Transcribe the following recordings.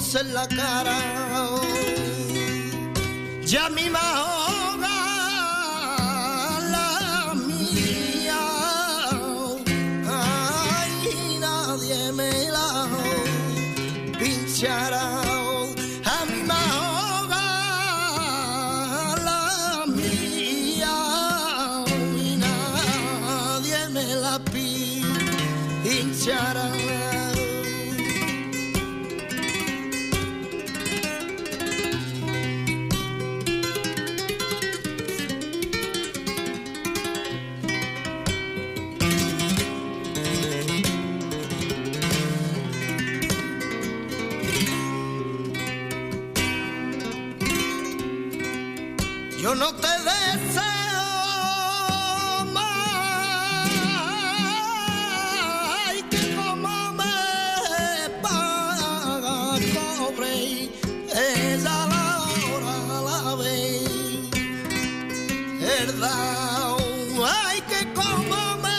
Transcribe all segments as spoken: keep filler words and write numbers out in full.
besos en la cara, ya mi ahoga la mía, ay, nadie me la pinchará. A mí me ahoga la mía y nadie me la pinchará. Yo no te deseo más, ay, que como me paga cobre, esa la hora la ve, verdad, ay, que como me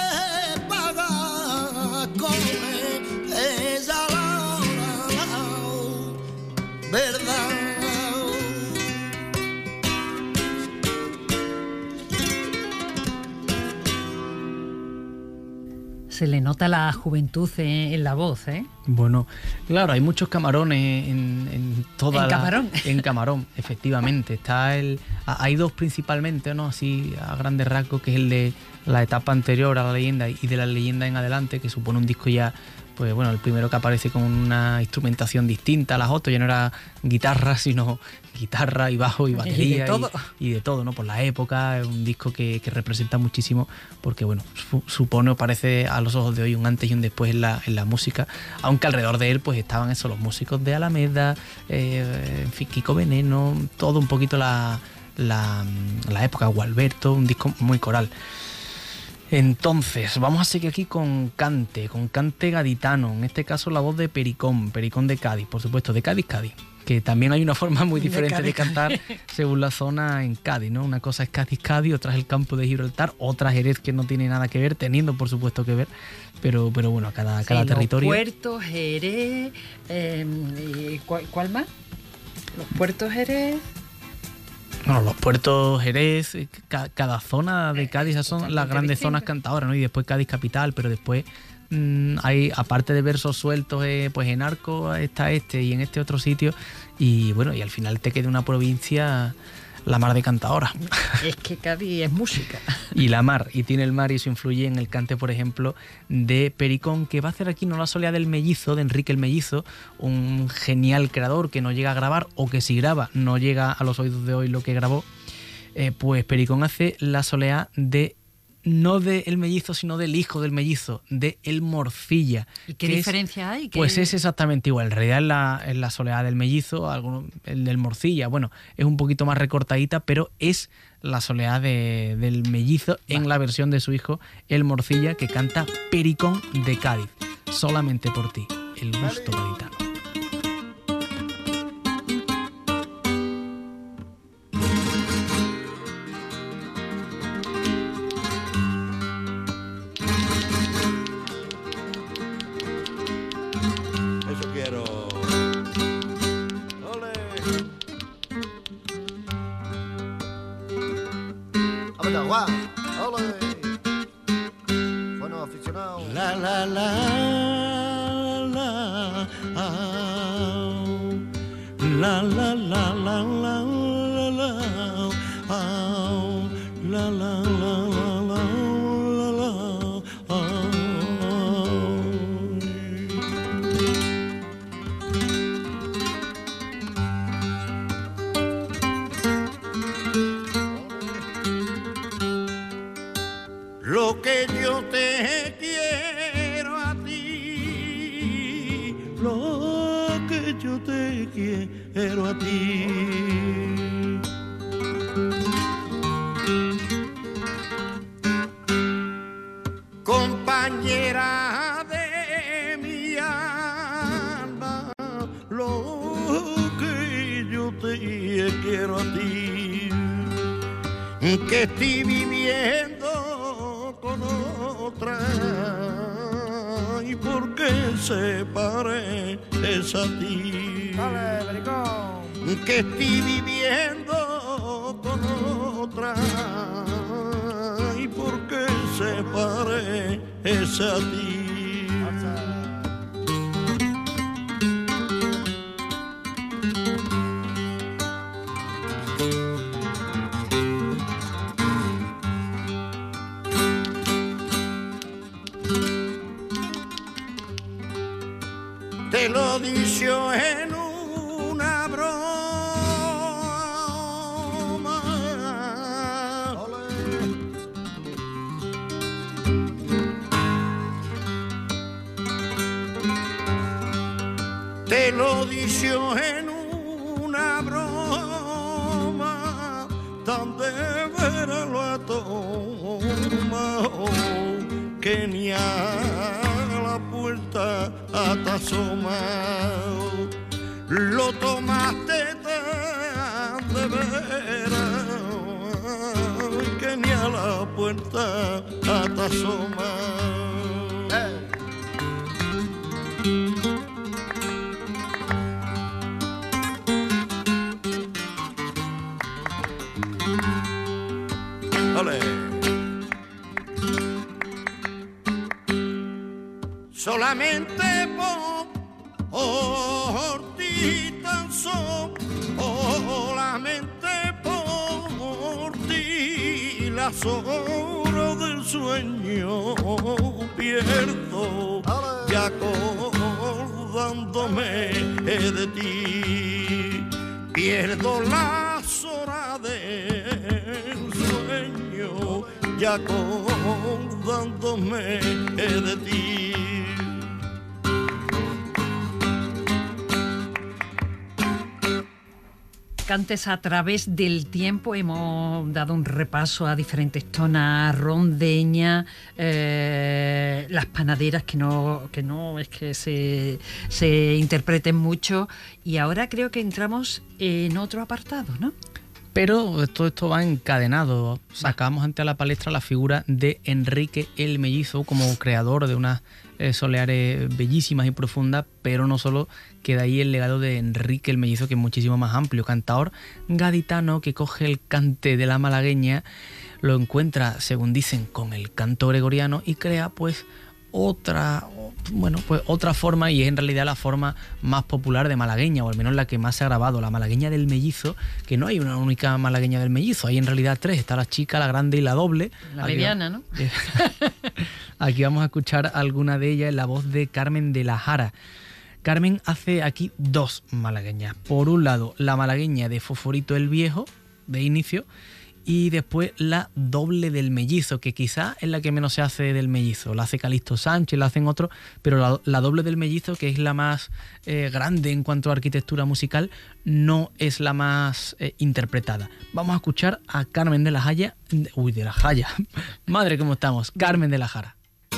paga cobre, esa la hora la verdad. Se le nota la juventud en la voz, ¿eh? Bueno, claro, hay muchos camarones en, en toda ¿En la... Camarón? En Camarón, efectivamente. Está el... Hay dos principalmente, ¿no? Así a grandes rasgos, que es el de la etapa anterior a la leyenda y de la leyenda en adelante, que supone un disco ya, pues bueno, el primero que aparece con una instrumentación distinta a las otras, ya no era guitarra, sino guitarra y bajo y batería y de todo, y, y de todo, ¿no? Por la época, es un disco que, que representa muchísimo, porque bueno, su, supone o parece a los ojos de hoy un antes y un después en la, en la música, aunque alrededor de él pues estaban esos los músicos de Alameda, eh, en fin, Kiko Veneno, todo un poquito la, la, la época, Gualberto, un disco muy coral. Entonces, vamos a seguir aquí con cante, con cante gaditano, en este caso la voz de Pericón, Pericón de Cádiz, por supuesto, de Cádiz, Cádiz, que también hay una forma muy diferente de, de cantar según la zona en Cádiz, ¿no? Una cosa es Cádiz, Cádiz, otra es el campo de Gibraltar, otra Jerez, que no tiene nada que ver, teniendo por supuesto que ver, pero, pero bueno, cada, cada sí, territorio... Los puertos, Jerez, eh, ¿cuál, ¿cuál más? Los puertos, Jerez... Bueno, los puertos, Jerez, ca- cada zona de Cádiz, esas son las grandes zonas cantadoras, ¿no? Y después Cádiz capital, pero después mmm, hay, aparte de versos sueltos, eh, pues en Arco está este y en este otro sitio, y bueno, y al final te queda una provincia la mar de cantadora. Es que Cádiz es música. Y la mar, y tiene el mar, y eso influye en el cante, por ejemplo, de Pericón, que va a hacer aquí No la soleá del Mellizo, de Enrique el Mellizo, un genial creador que no llega a grabar, o que si graba no llega a los oídos de hoy lo que grabó. Eh, pues Pericón hace la soleá de, no de El Mellizo, sino del hijo del Mellizo, de El Morcilla. ¿Y qué diferencia es, hay? ¿Qué... Pues es exactamente igual. En realidad es la, es la soleá del Mellizo, alguno, el del Morcilla, bueno, es un poquito más recortadita, pero es la soleá de, del Mellizo en vale. La versión de su hijo, El Morcilla, que canta Pericón de Cádiz. Solamente por ti, el gusto gaditano. La la la la la la la la la la la la lo que yo te quiero a ti, lo que yo te quiero a ti. Compañera de mi alma, lo que yo te quiero a ti, que estoy viviendo con otra y porque se pare es a ti. ¡Dale, Pericón! Que estoy viviendo con otra y porque se parece a ti. Te lo dijo en una broma. Te lo dijo en una broma, tan de veras lo ha tomado que ni a la puerta hasta asomado lo tomaste tan de veras que ni a la puerta hasta asomado. Hey. Olé. Solamente por ti tan solamente por ti las horas del sueño pierdo y acordándome de ti pierdo las horas del sueño y acordándome de ti. Cantes a través del tiempo. Hemos dado un repaso a diferentes tonas, rondeña, eh, las panaderas, que no, que no es que se, se interpreten mucho. Y ahora creo que entramos en otro apartado, ¿no? Pero todo esto va encadenado. Sacamos ante la palestra la figura de Enrique el Mellizo como creador de unas eh, soleares bellísimas y profundas, pero no solo queda ahí el legado de Enrique el Mellizo, que es muchísimo más amplio. Cantador gaditano que coge el cante de la malagueña, lo encuentra, según dicen, con el canto gregoriano y crea pues otra, bueno, pues otra forma, y es en realidad la forma más popular de malagueña, o al menos la que más se ha grabado, la malagueña del Mellizo, que no hay una única malagueña del Mellizo, hay en realidad tres, está la chica, la grande y la doble. La mediana, ¿no? Aquí vamos a escuchar alguna de ellas en la voz de Carmen de la Jara. Carmen hace aquí dos malagueñas. Por un lado, la malagueña de Fosforito el Viejo, de inicio, y después la doble del Mellizo, que quizá es la que menos se hace del Mellizo. La hace Calixto Sánchez, la hacen otros, pero la, la doble del Mellizo, que es la más eh, grande en cuanto a arquitectura musical, no es la más eh, interpretada. Vamos a escuchar a Carmen de la Jaya, uy, de la Jaya, madre cómo estamos, Carmen de la Jara.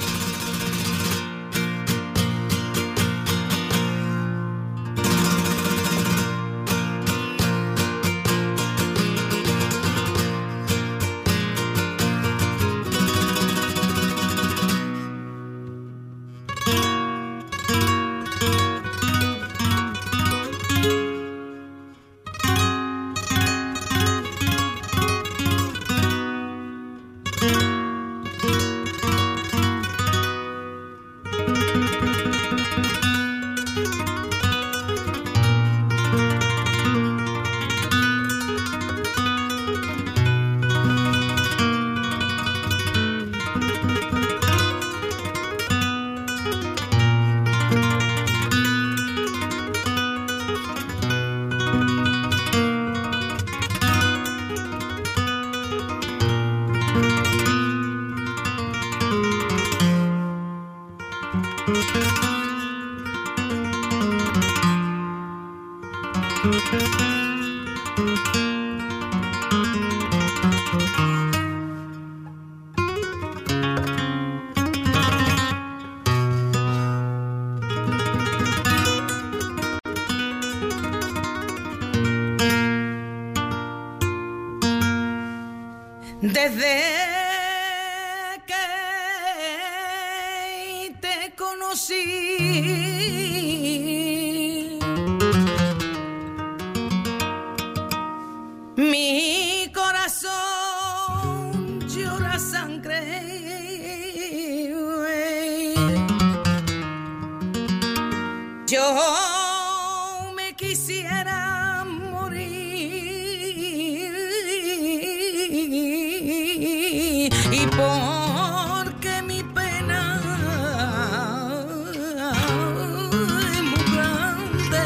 Desde que te conocí quisiera morir y porque mi pena es muy grande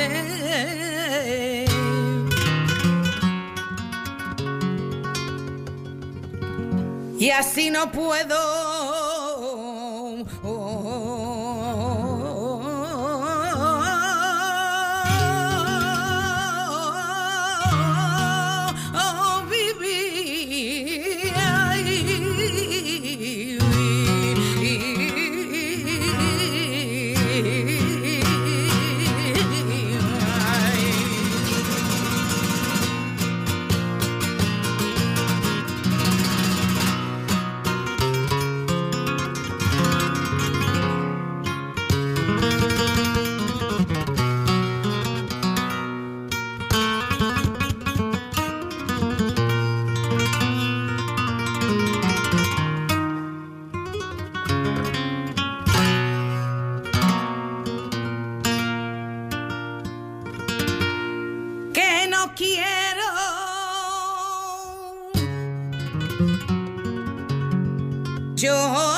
y así no puedo yo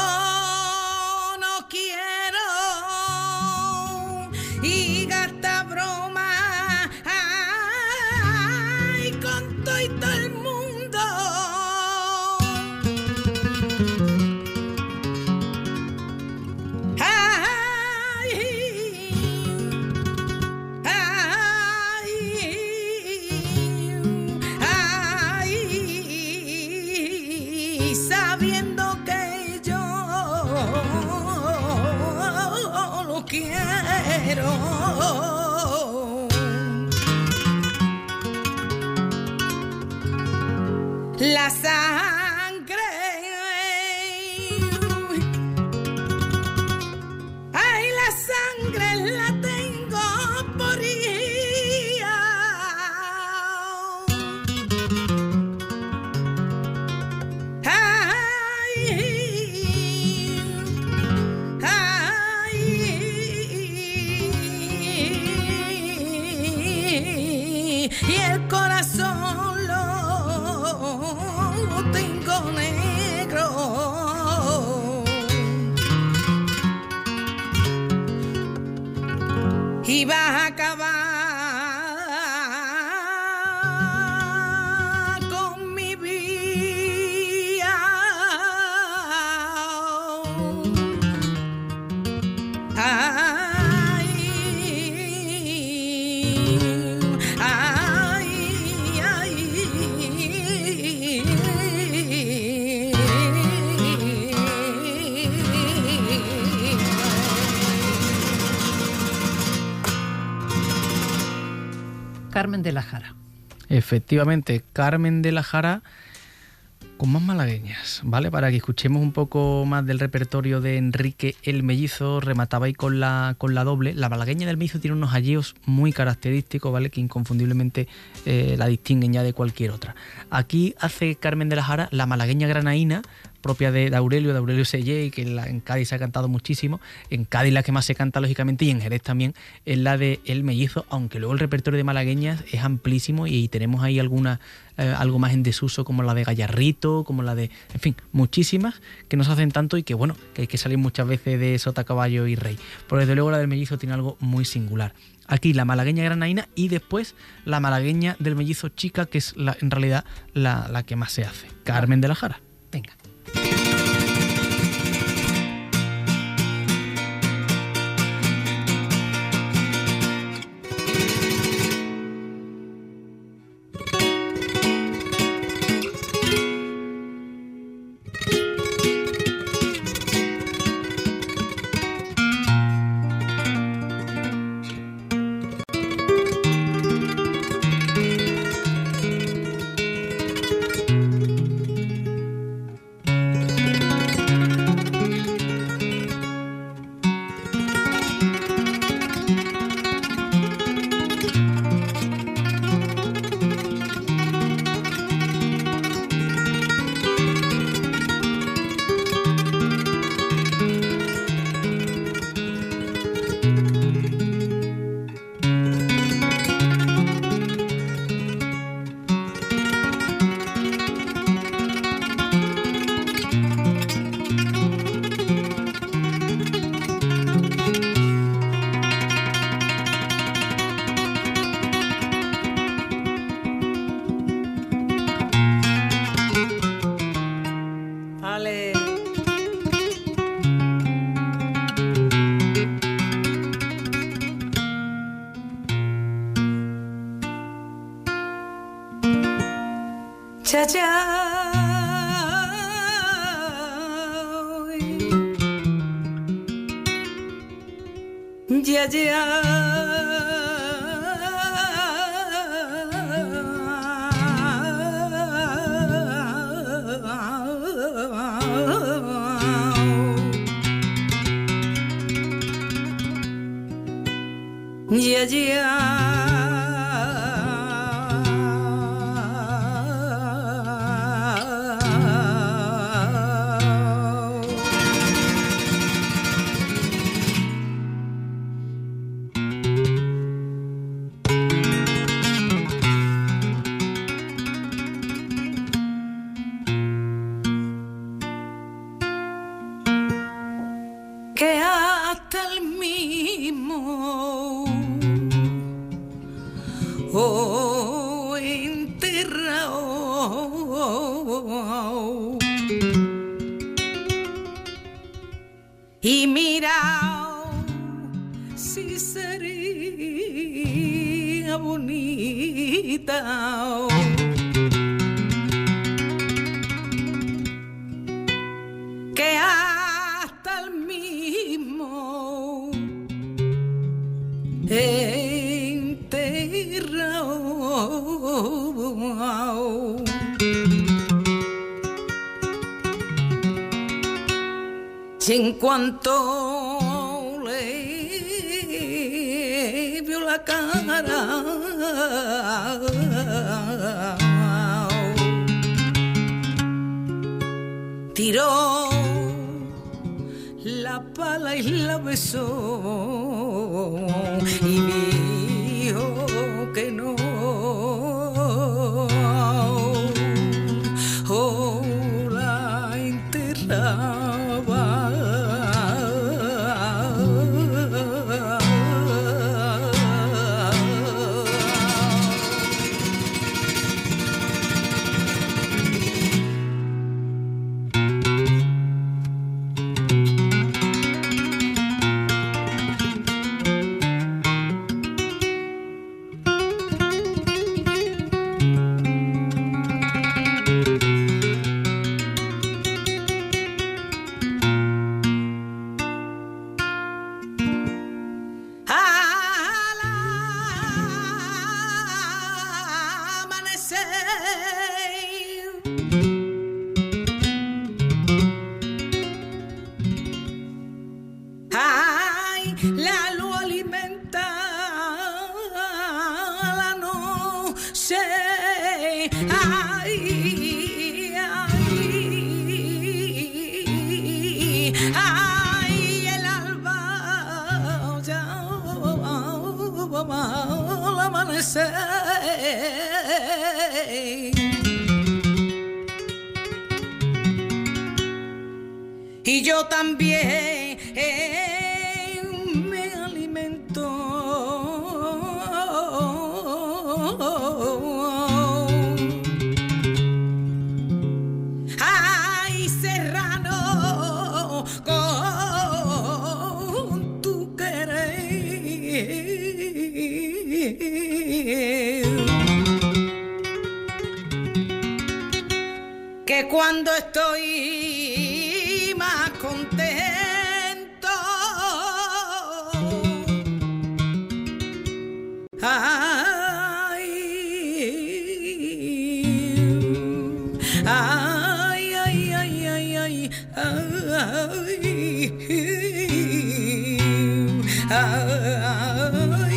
no quiero y gasta broma ay, con todo y todo el mundo ay, ay, ay, sabiendo que quiero la sangre ay la sangre la tengo por ella y el corazón lo tengo negro y vas a acabar con mi vida ay, Carmen de la Jara. Efectivamente, Carmen de la Jara con más malagueñas, ¿vale? Para que escuchemos un poco más del repertorio de Enrique el Mellizo, remataba ahí con la, con la doble. La malagueña del Mellizo tiene unos halleos muy característicos, ¿vale? Que inconfundiblemente eh, la distinguen ya de cualquier otra. Aquí hace Carmen de la Jara la malagueña granaína, propia de, de Aurelio, de Aurelio Sellé, que en, la, en Cádiz se ha cantado muchísimo. En Cádiz la que más se canta, lógicamente, y en Jerez también, es la de El Mellizo, aunque luego el repertorio de malagueñas es amplísimo y, y tenemos ahí alguna, eh, algo más en desuso, como la de Gallarrito, como la de... En fin, muchísimas que no se hacen tanto y que, bueno, que hay que salir muchas veces de sota, caballo y rey. Pero desde luego la del Mellizo tiene algo muy singular. Aquí la malagueña granaína y después la malagueña del Mellizo chica, que es la, en realidad la, la que más se hace. Carmen de la Jara. Venga. cha cha. Ya ya. Ya ya. Que hasta el mismo oh, enterrado y mirao si sería bonita. Que hasta el mismo enterrado y en cuanto le vio la cara tiró la pala y la besó y dijo que no oh, la enterraba. Y yo también me alimento. Ay, serrano, con tu querer. Que cuando estoy más contento, ay, ay, ay, ay, ay, ay, ay, ay.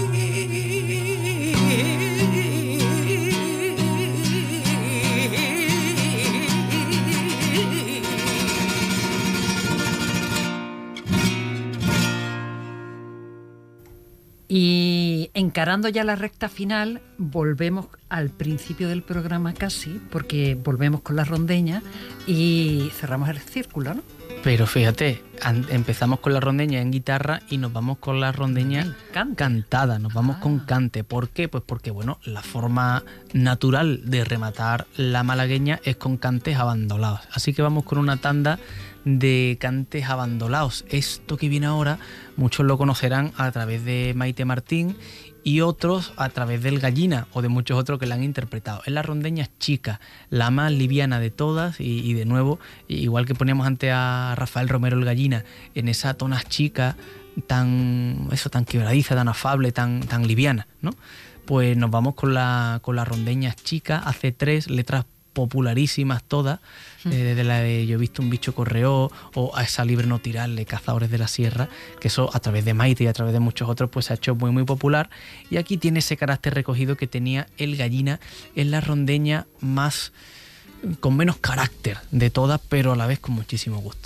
Y encarando ya la recta final, volvemos al principio del programa casi, porque volvemos con la rondeña y cerramos el círculo, ¿no? Pero fíjate, empezamos con la rondeña en guitarra y nos vamos con la rondeña cantada, nos vamos ah. con cante. ¿Por qué? Pues porque, bueno, la forma natural de rematar la malagueña es con cantes abandonados. Así que vamos con una tanda de cantes abandonados. Esto que viene ahora, muchos lo conocerán a través de Maite Martín y otros a través del Gallina o de muchos otros que la han interpretado. Es la rondeña chica, la más liviana de todas y, y de nuevo, igual que poníamos antes a Rafael Romero el Gallina, en esa tonas chica tan, eso, tan quebradiza, tan afable, tan, tan liviana, ¿no? Pues nos vamos con la, con la rondeña chica, hace tres letras popularísimas todas, eh, desde la de Yo he visto un bicho correo o A esa libre no tirarle, Cazadores de la Sierra, que eso a través de Maite y a través de muchos otros pues se ha hecho muy muy popular, y aquí tiene ese carácter recogido que tenía el Gallina. Es la rondeña más con menos carácter de todas, pero a la vez con muchísimo gusto.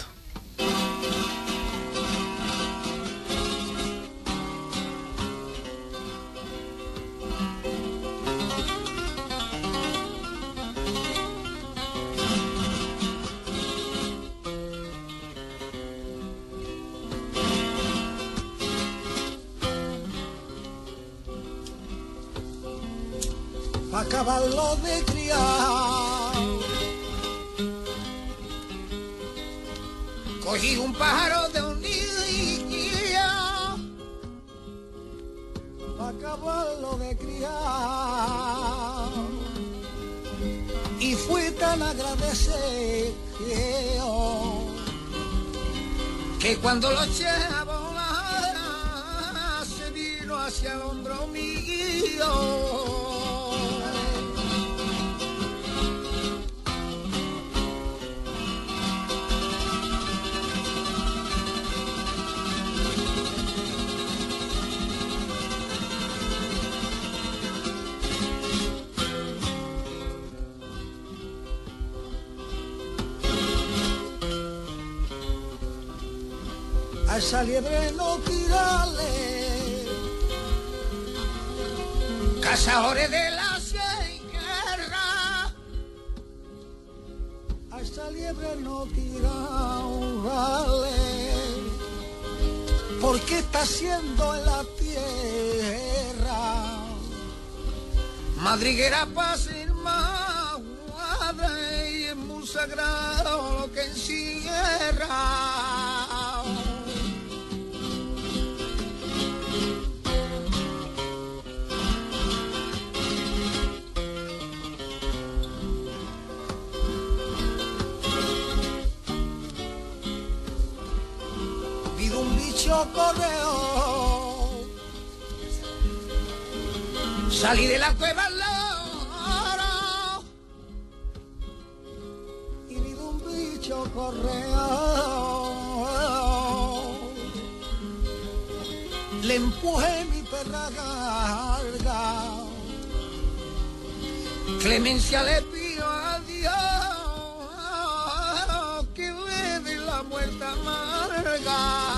Acabarlo de criar, cogí un pájaro de un niño, acabarlo de criar, y fui tan agradecido que cuando lo eché a volar se vino hacia el hombro mío. A esa liebre no tirarle, cazadores de la sierra. A esa liebre no tirarle, porque está haciendo en la tierra madriguera para ser más madre, y es muy sagrado lo que encierra. Correo, salí de la cueva al loro y vi un bicho correo, le empujé mi perra garga, Clemencia le pidió a Dios que le dé la muerte amarga.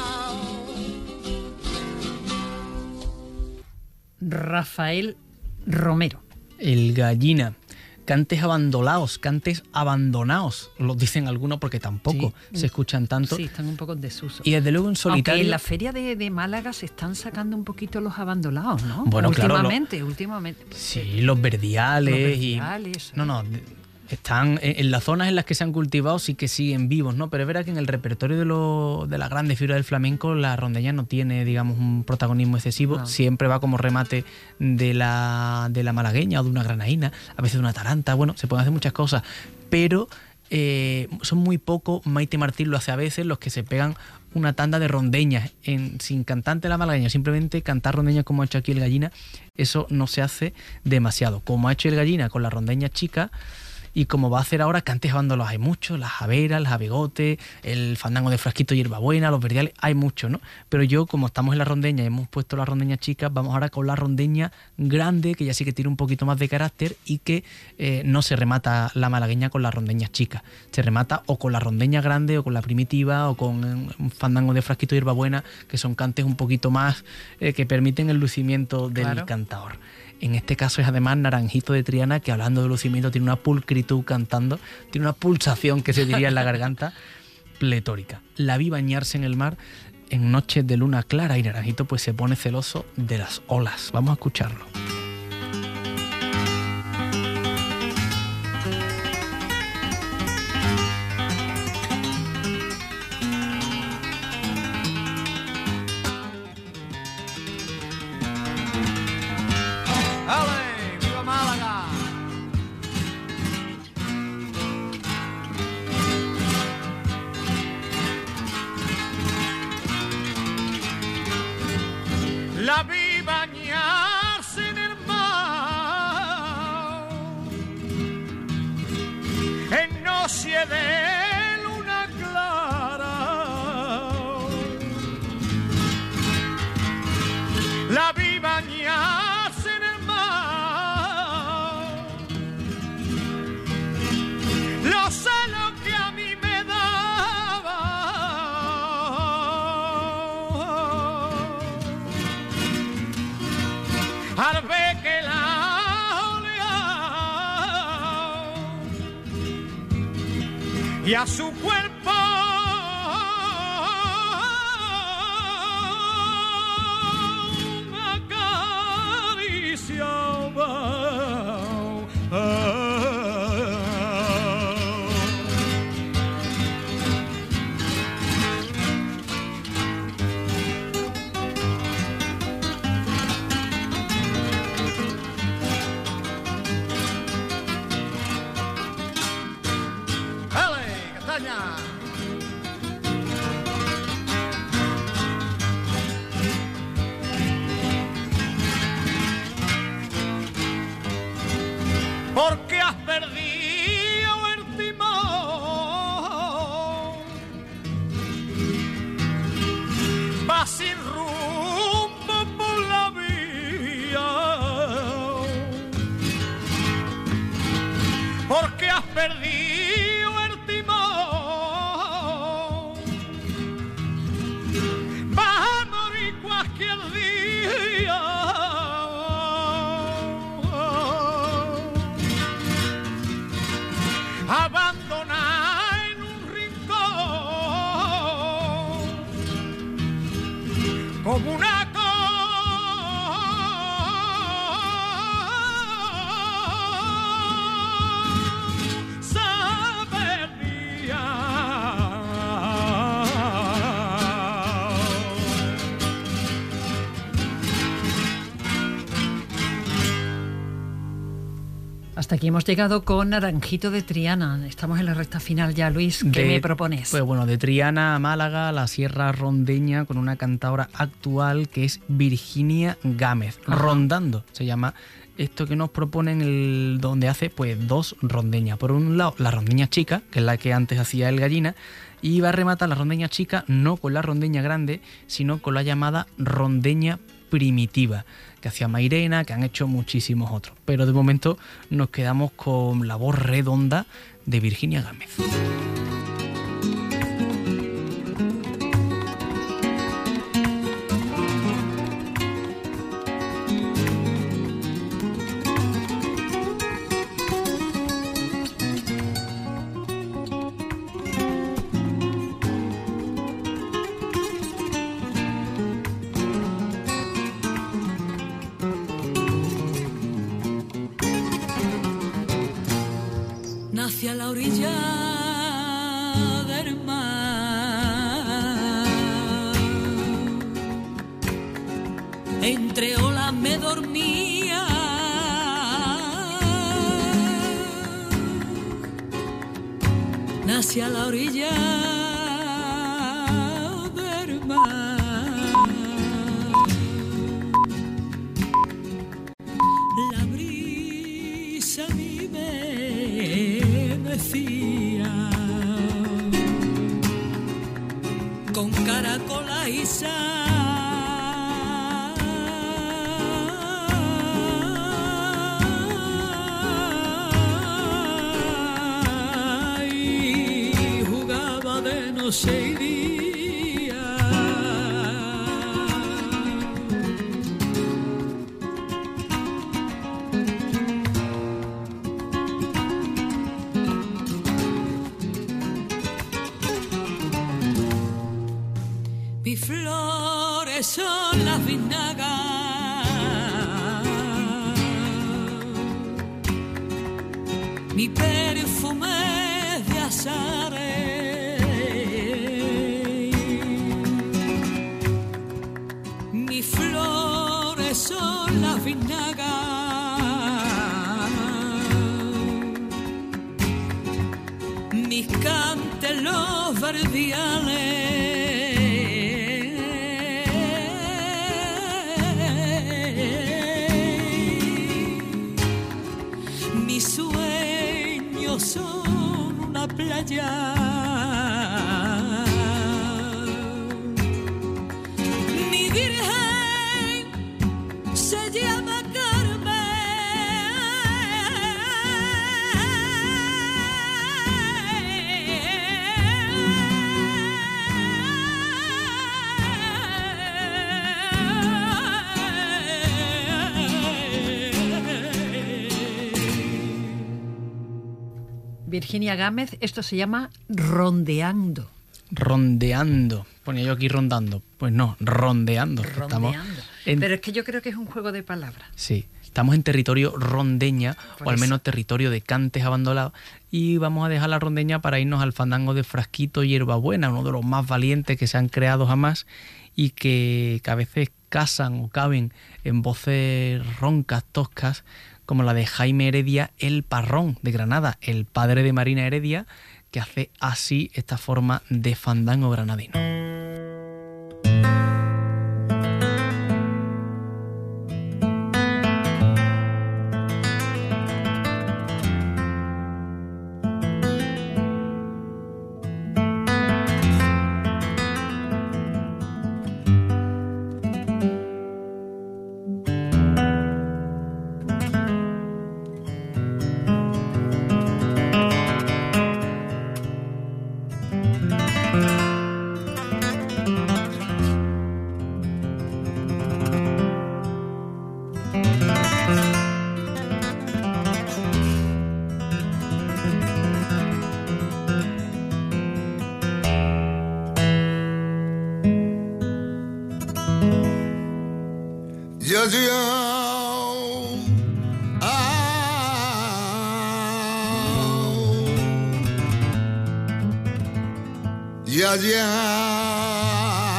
Rafael Romero. El Gallina. Cantes abandonados, cantes abandonados, lo dicen algunos porque tampoco sí. se escuchan tanto. Sí, están un poco en desuso. Y desde luego en solitario... Aunque en la feria de, de Málaga se están sacando un poquito los abandonados, ¿no? Bueno, últimamente, claro, lo, últimamente. Sí, los verdiales. Los verdiales. Y, no, no, están en, en las zonas en las que se han cultivado sí que siguen vivos, ¿no? Pero es verdad que en el repertorio de, lo, de las grandes figuras del flamenco la rondeña no tiene, digamos, un protagonismo excesivo. No. Siempre va como remate de la, de la malagueña o de una granaína, a veces de una taranta. Bueno, se pueden hacer muchas cosas, pero eh, son muy pocos. Maite Martín lo hace a veces, los que se pegan una tanda de rondeñas en, sin cantante la malagueña, simplemente cantar rondeñas como ha hecho aquí el Gallina. Eso no se hace demasiado. Como ha hecho el Gallina con la rondeña chica, y como va a hacer ahora, cantes abandonados hay muchos, las javeras, el jabegote, el fandango de frasquito hierbabuena, los verdiales, hay muchos, ¿no? Pero yo, como estamos en la rondeña y hemos puesto la rondeña chica, vamos ahora con la rondeña grande, que ya sí que tiene un poquito más de carácter y que eh, no se remata la malagueña con las rondeñas chicas. Se remata o con la rondeña grande o con la primitiva o con un fandango de frasquito hierbabuena, que son cantes un poquito más eh, que permiten el lucimiento del claro. cantador. En este caso es además Naranjito de Triana, que hablando de lucimiento tiene una pulcritud cantando, tiene una pulsación que se diría en la garganta pletórica. La vi bañarse en el mar en noches de luna clara y Naranjito pues se pone celoso de las olas. Vamos a escucharlo. bañarse en el mar en noche de luna clara. La vi bañarse en el mar, lo sé lo que a mí me daba. Al ver que la oleada y a su cuerpo me acariciaba. Porque has perdido el timón, vas sin rumbo por la vía. Porque has perdido el timón, vas a morir cualquier día. Abandonar en un rincón como una cosa perdida. Hasta aquí hemos llegado con Naranjito de Triana. Estamos en la recta final ya, Luis. ¿Qué De- me propones? Pues bueno, de Triana a Málaga, la Sierra Rondeña, con una cantadora actual que es Virginia Gámez. Ajá. Rondando se llama esto que nos proponen, el, donde hace pues dos rondeñas. Por un lado, la rondeña chica, que es la que antes hacía el Gallina, y va a rematar la rondeña chica no con la rondeña grande, sino con la llamada rondeña primitiva, que hacía Mairena, que han hecho muchísimos otros. Pero de momento nos quedamos con la voz redonda de Virginia Gámez. Nací a la orilla del mar, entre olas me dormía, nací a la orilla del mar, la brisa a mí me decía con caracola y sal y jugaba de noche y día. Mis flores son las biznagas, mi perfume es de azares, mis flores son las biznagas, mis cantes los verdiales. allá. Mi virgen se llama Virginia Gámez, esto se llama Rondeando. Rondeando. Ponía yo aquí rondando. Pues no, rondeando. Rondeando. En... Pero es que yo creo que es un juego de palabras. Sí, estamos en territorio rondeña, Por o al eso. menos territorio de cantes abandonados, y vamos a dejar la rondeña para irnos al fandango de Frasquito y Hierbabuena, uno de los más valientes que se han creado jamás y que, que a veces casan o caben en voces roncas, toscas, como la de Jaime Heredia, el Parrón de Granada, el padre de Marina Heredia, que hace así esta forma de fandango granadino. Ya, ya, ah, ya, ya.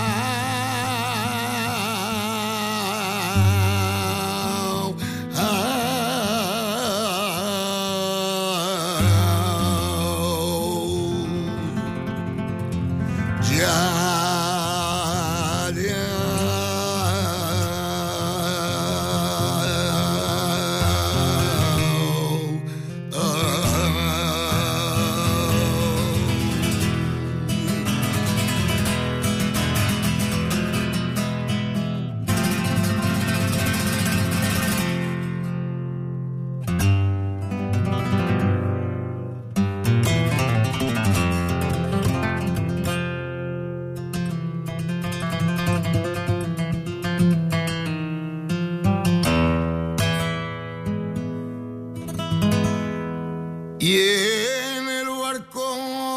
Y en el barco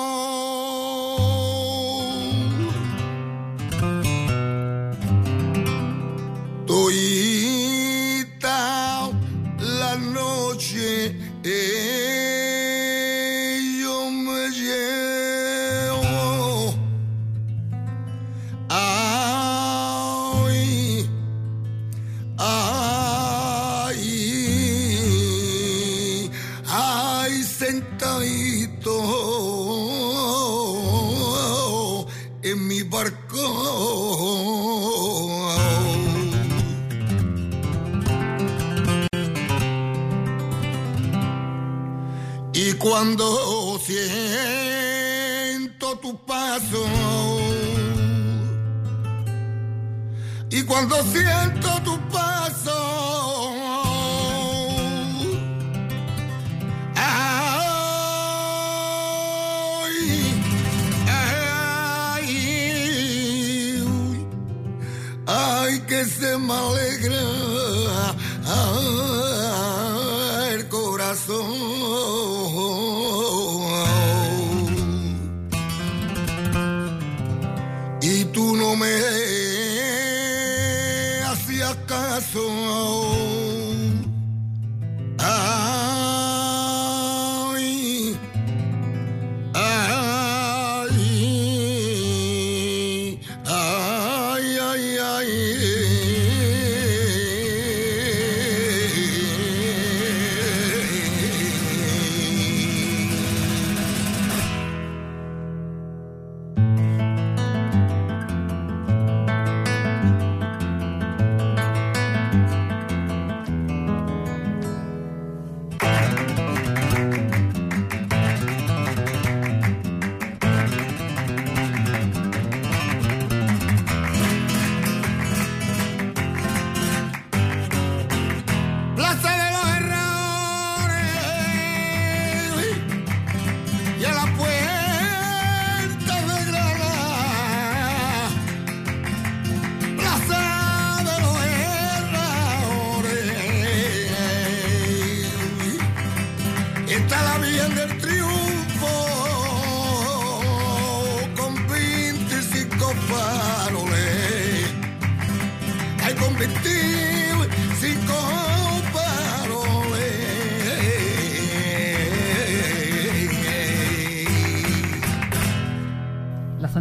todita la noche eh, yo me llevo ay, ay, ay, sentadito en mi barco. Y cuando siento tu paso, y cuando siento tu paso, ay, ay, ay, que se me alegra ay, el corazón. Y tú no me hacías caso. Ay, ay, ay, ay, ay.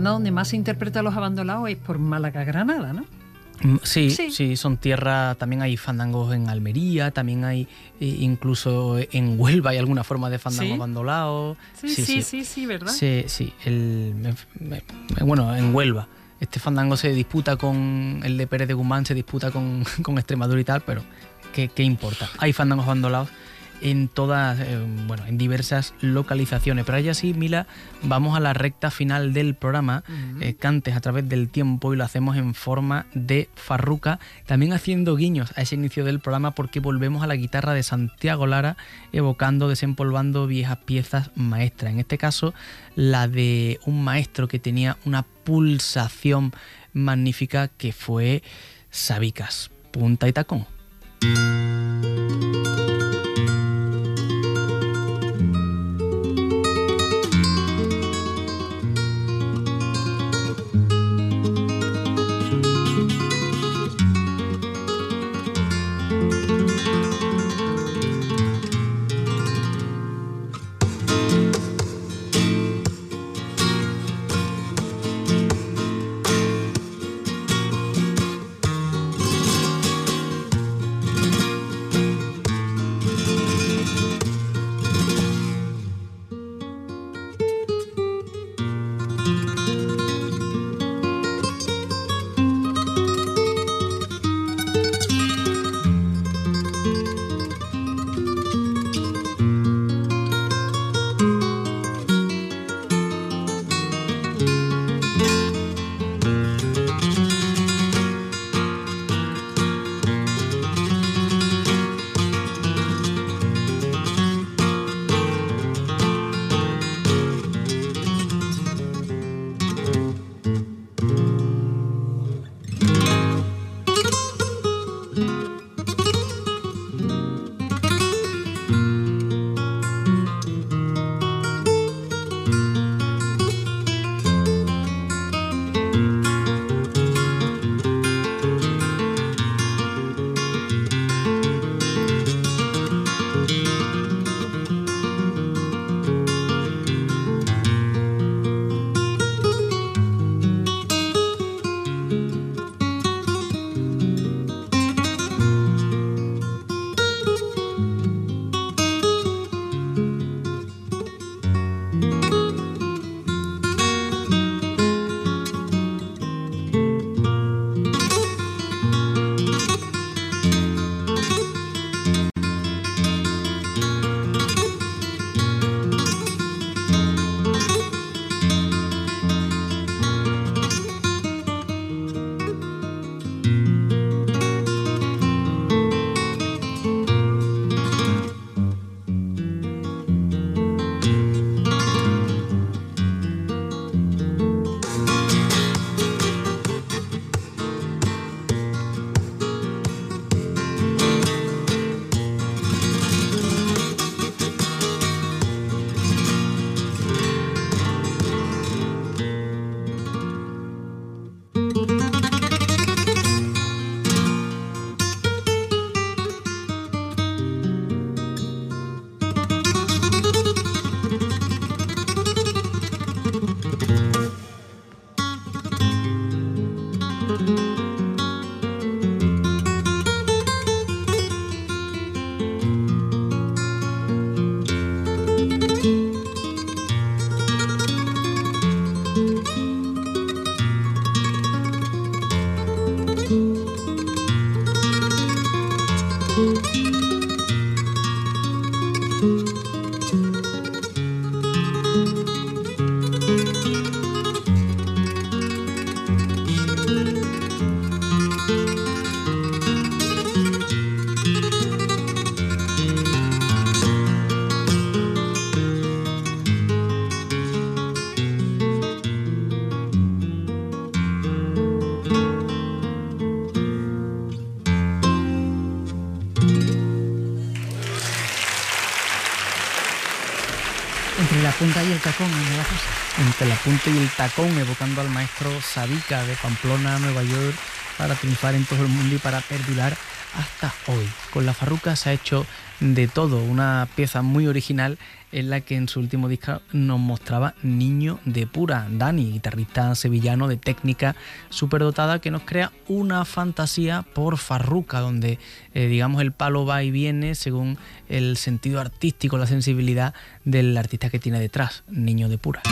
zona donde más se interpreta los abandonados es por Málaga, Granada, ¿no? Sí, sí, Sí. sí, son tierras, también hay fandangos en Almería, también hay eh, incluso en Huelva hay alguna forma de fandango ¿Sí? abandolado. Sí, sí, sí, sí, ¿verdad? Sí, sí, el, me- me- bueno, en Huelva. Este fandango se disputa con el de Pérez de Guzmán, se disputa con, con Extremadura y tal, pero ¿qué, qué importa? Hay fandangos abandolados en todas, eh, bueno, en diversas localizaciones. Pero ahora sí, Mila, vamos a la recta final del programa, Ujú. eh, Cantes a través del tiempo, y lo hacemos en forma de farruca, también haciendo guiños a ese inicio del programa, porque volvemos a la guitarra de Santiago Lara, evocando, desempolvando viejas piezas maestras. En este caso, la de un maestro que tenía una pulsación magnífica, que fue Sabicas, punta y tacón. Entre la punta y el tacón, ¿no la cosa? Entre la punta y el tacón, evocando al maestro Sabica de Pamplona, Nueva York, para triunfar en todo el mundo y para perdurar hasta hoy. Con La Farruca se ha hecho de todo, una pieza muy original en la que en su último disco nos mostraba Niño de Pura. Dani, guitarrista sevillano de técnica superdotada, que nos crea una fantasía por Farruca, donde eh, digamos el palo va y viene según el sentido artístico, la sensibilidad del artista que tiene detrás, Niño de Pura.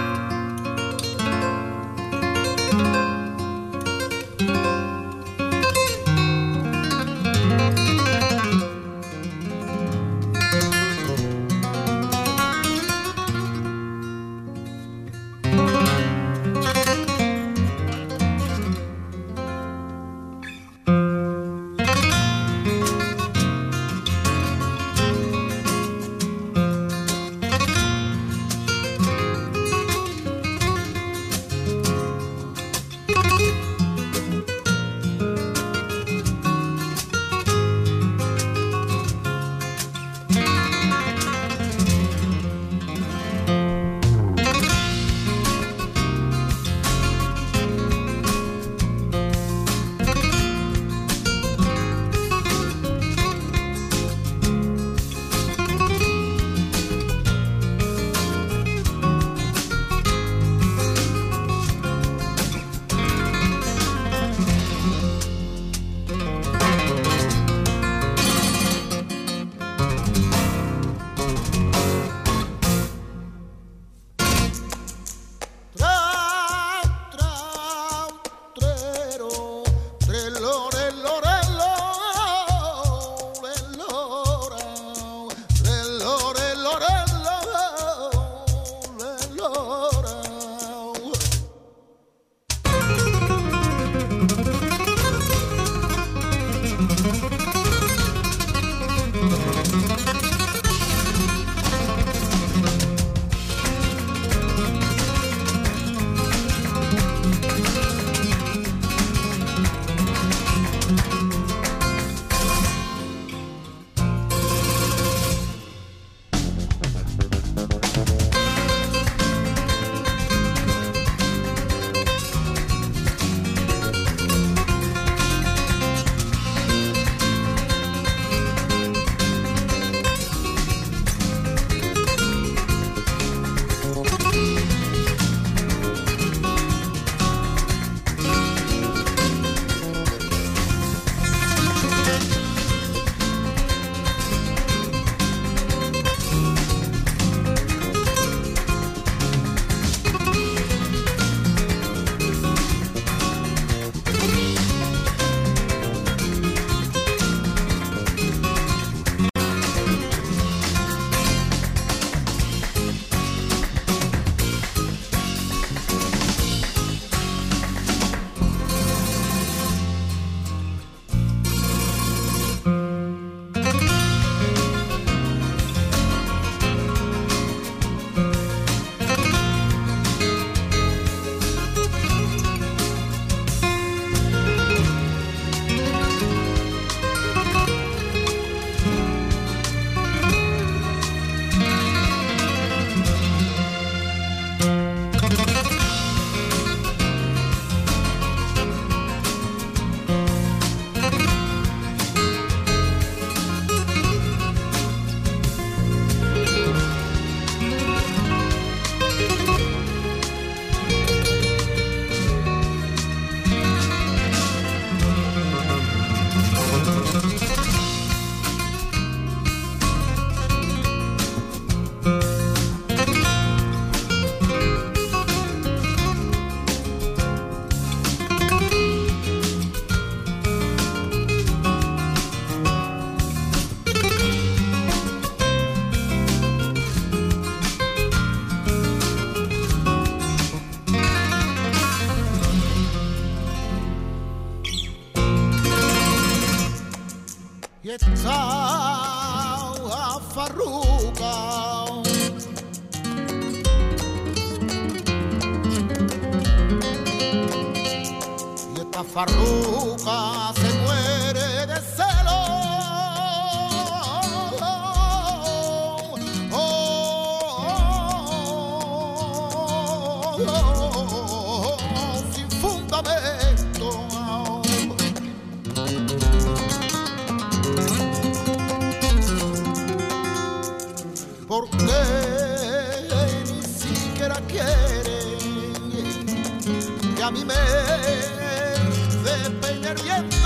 y está a Farruca. Y esta Farruca se muere de celo. Oh, oh, oh, oh, sin fundamento. porque ni siquiera quiere que a mí me despeine el viento.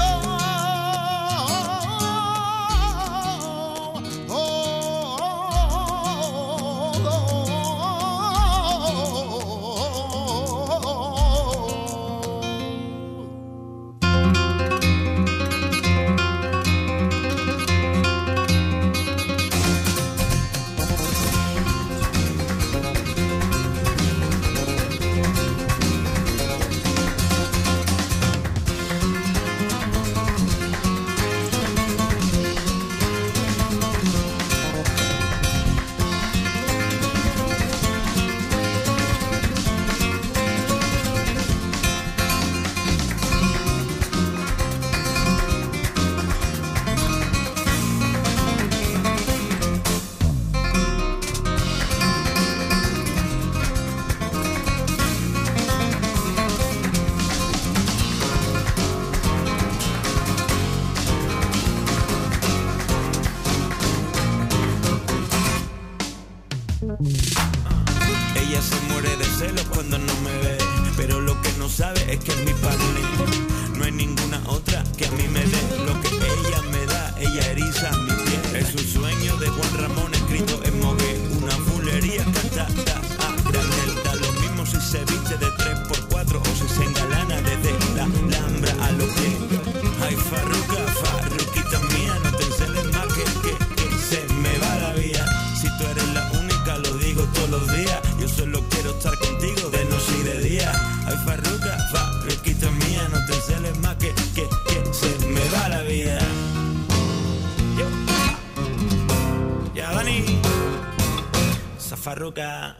Ella se muere de celos cuando no me ve, pero lo que no sabe es que es mi partner. No hay ninguna otra que a mí me dé lo que ella me da. Ella eriza mi piel. Es un sueño de Juan Ramón escrito en mogué. Una bulería cantada a granel. Da lo mismo si se viste de tres por cuatro o si se engalana desde la Alhambra a los pies. Ay, Farruca, Farruquita mía, no te enceles más que, que, que se me va la vida. Si tú eres la única, lo digo todos los días. Yo solo quiero estar contigo de noche y de día. Ay, Farruca, Farruquita mía, no te enceles más que, que, que se me va la vida. Yo. Ya, Dani. Esa Farruca.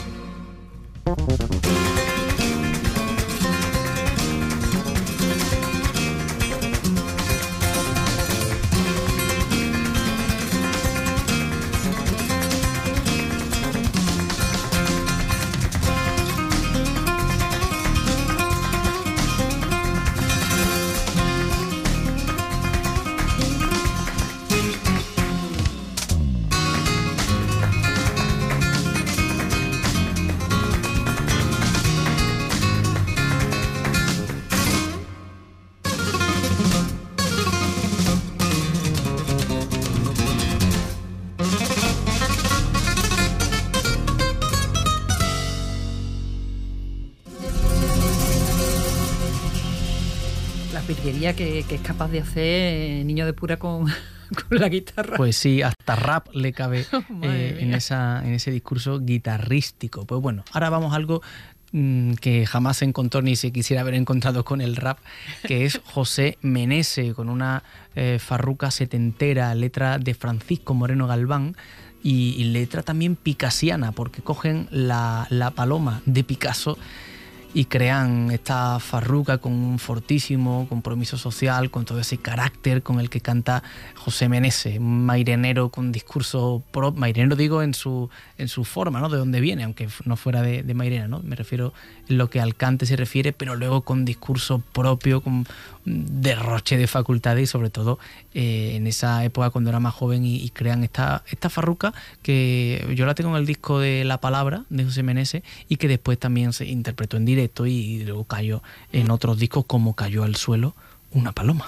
Que, que es capaz de hacer Niño de Pura con, con la guitarra. Pues sí, hasta rap le cabe eh, en, esa, en ese discurso guitarrístico. Pues bueno, ahora vamos a algo mmm, que jamás se encontró ni se quisiera haber encontrado con el rap, que es José Menese, con una eh, farruca setentera, letra de Francisco Moreno Galván, y, y letra también picasiana, porque cogen la, la paloma de Picasso y crean esta farruca con un fortísimo compromiso social, con todo ese carácter con el que canta José Menese, un mairenero con discurso pro, mairenero digo en su en su forma, ¿no? De dónde viene, aunque no fuera de, de Mairena, ¿no? Me refiero en lo que al cante se refiere, pero luego con discurso propio, con derroche de facultades y sobre todo eh, en esa época cuando era más joven y, y crean esta, esta farruca que yo la tengo en el disco de La Palabra de José Menese y que después también se interpretó en directo y, y luego cayó en otros discos como Cayó al suelo una paloma.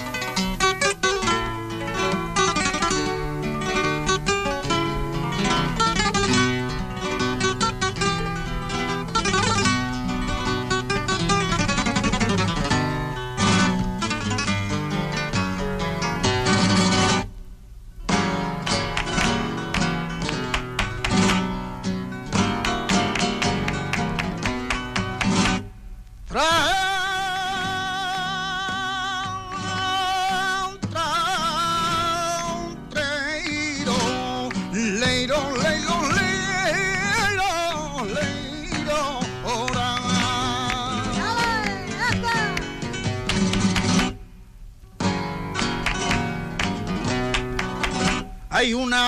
Hay una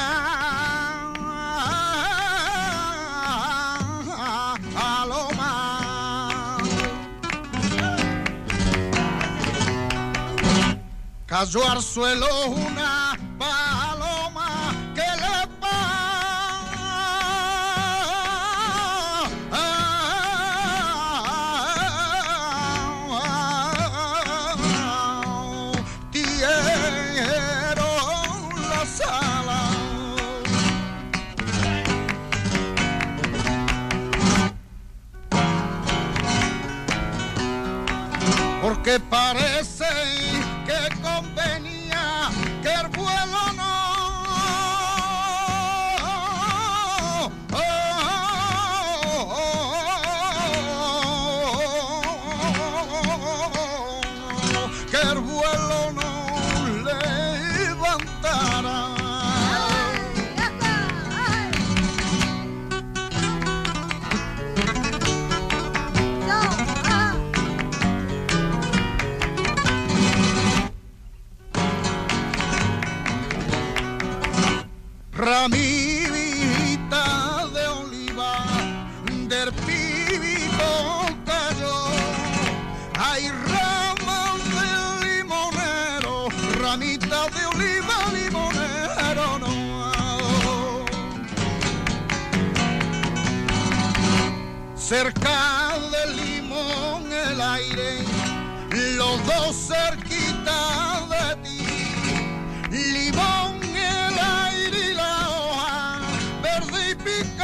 paloma cayó al suelo una paloma que le que parece que convenía que el vuelo no que el vuelo no levantara. Ramita de oliva del pibito cayó, hay ramas de limonero, ramita de oliva limonero no. Cerca del limón el aire, los dos cerquita de ti, limón el aire y la hoja verde y pica.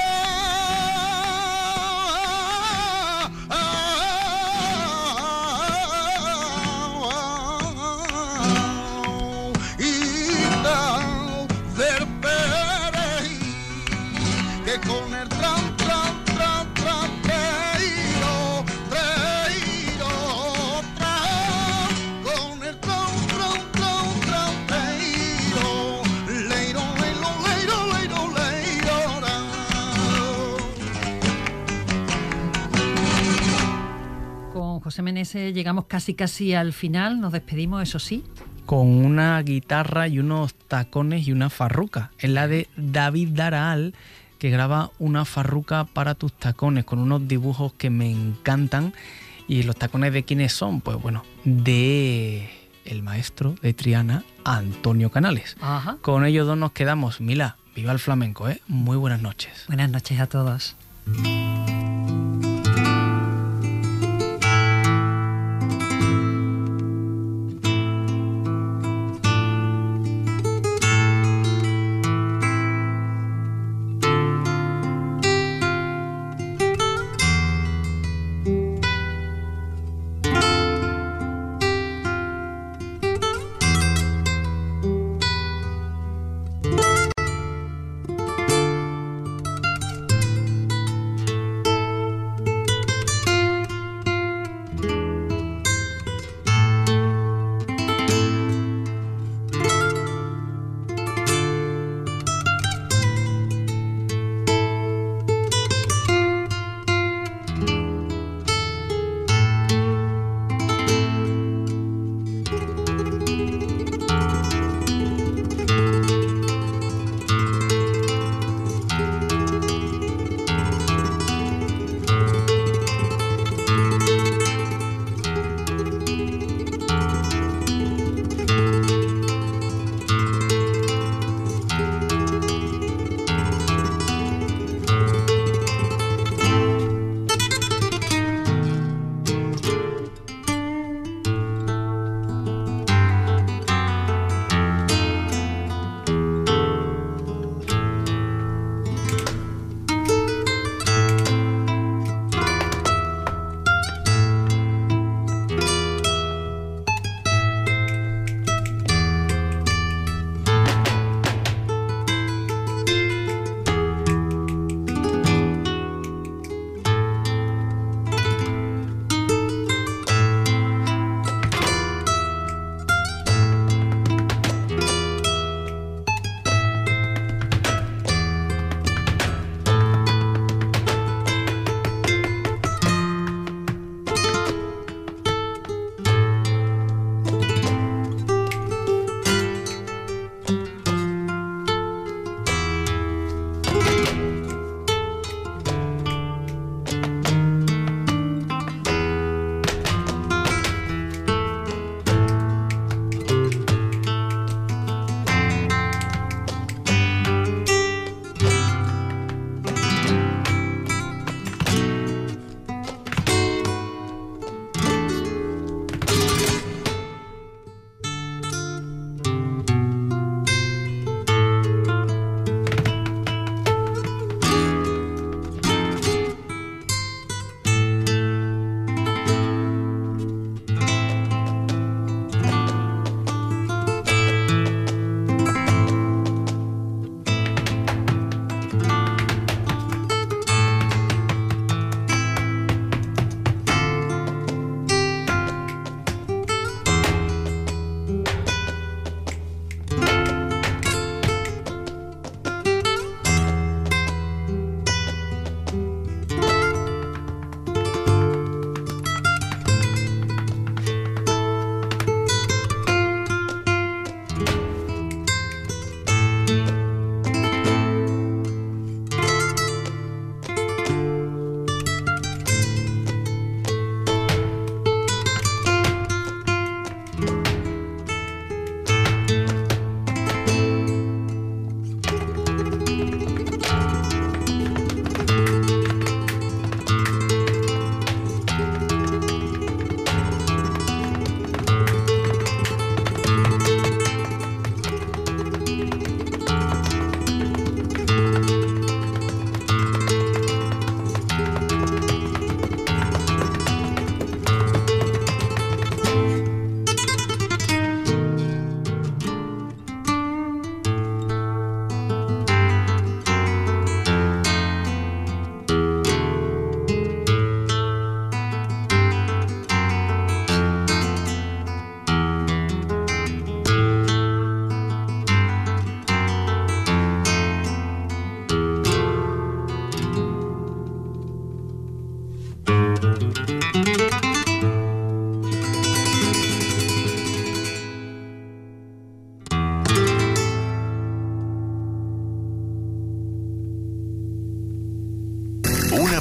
Y tal del perejil que con el tran, tran, tran, tran, treiro, treiro, tran, con el tran, tran, tran, tran, treiro, leiro, leiro, leiro, leiro, leiro, ran. Con José Meneses llegamos casi casi al final, nos despedimos, eso sí. Con una guitarra y unos tacones y una farruca. Es la de David Daraal, que graba una farruca para tus tacones, con unos dibujos que me encantan. ¿Y los tacones de quiénes son? Pues bueno, de el maestro de Triana, Antonio Canales. Ajá. Con ellos dos nos quedamos. Mila, viva el flamenco, ¿eh? Muy buenas noches. Buenas noches a todos.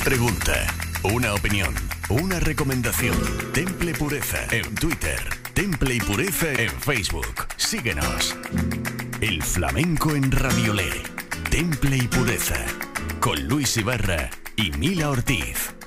pregunta, una opinión, una recomendación. Temple Pureza en Twitter, Temple y Pureza en Facebook. Síguenos. El flamenco en Raviolé. Temple y Pureza. Con Luis Ibarra y Mila Ortiz.